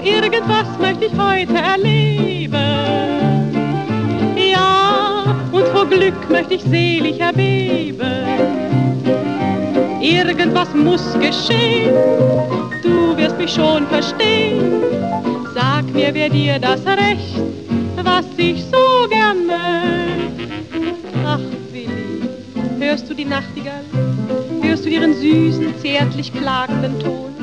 irgendwas möchte ich heute erleben. Ja, und vor Glück möchte ich selig erbeben. Irgendwas muss geschehen, du wirst mich schon verstehen. Sag mir, wer dir das Recht, was ich so gern möcht. Ach, Willi, hörst du die Nachtigall? Hörst du ihren süßen, zärtlich klagenden Ton?